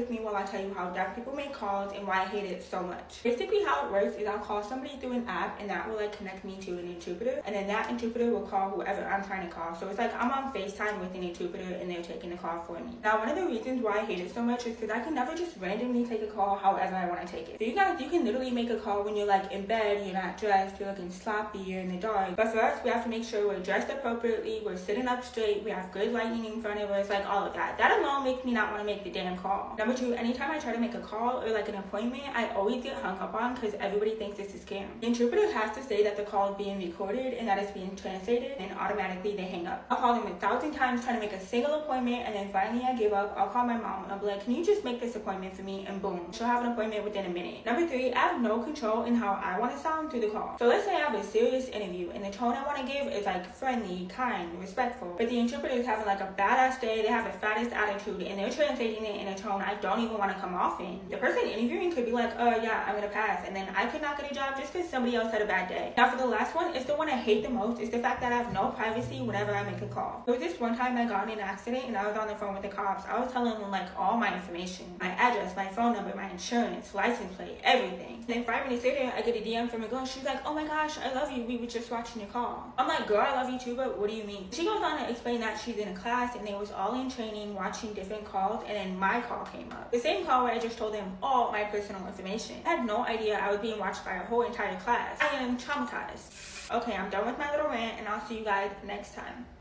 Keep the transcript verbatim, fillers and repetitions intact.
with me while I tell you how deaf people make calls and why I hate it so much. Basically how it works is I'll call somebody through an app and that will like connect me to an interpreter, and then that interpreter will call whoever I'm trying to call. So it's like I'm on FaceTime with an interpreter and they're taking the call for me. Now one of the reasons why I hate it so much is because I can never just randomly take a call however I want to take it. So you guys, you can literally make a call when you're like in bed, you're not dressed, you're looking sloppy, you're in the dark. But for us, we have to make sure we're dressed appropriately, we're sitting up straight, we have good lighting in front of us, like all of that. That alone makes me not want to make the damn call. Number two, anytime I try to make a call or like an appointment, I always get hung up on because everybody thinks it's a scam. The interpreter has to say that the call is being recorded and that it's being translated, and automatically they hang up. I'll call them a thousand times trying to make a single appointment, and then finally I give up. I'll call my mom and I'll be like, can you just make this appointment for me? And boom, she'll have an appointment within a minute. Number three, I have no control in how I want to sound through the call. So let's say I have a serious interview and the tone I want to give is like friendly, kind, respectful, but the interpreter is having like a badass day, they have the fattest attitude, and they're translating it in a tone I don't even want to come off in. The person interviewing could be like, uh yeah, I'm gonna pass, and then I could not get a job just because somebody else had a bad day. Now for the last one, it's the one I hate the most, is the fact that I have no privacy whenever I make a call. There was this one time I got in an accident and I was on the phone with the cops. I was telling them like all my information, my address, my phone number, my insurance, license plate, everything. And then five minutes later, I get a D M from a girl. She's like, oh my gosh, I love you, we were just watching your call. I'm like, girl, I love you too, but what do you mean? She goes on to explain that she's in a class and they was all in training watching different calls, and then my call came up. The same call where I just told them all my personal information. I had no idea I was being watched by a whole entire class. I am traumatized. Okay, I'm done with my little rant and I'll see you guys next time.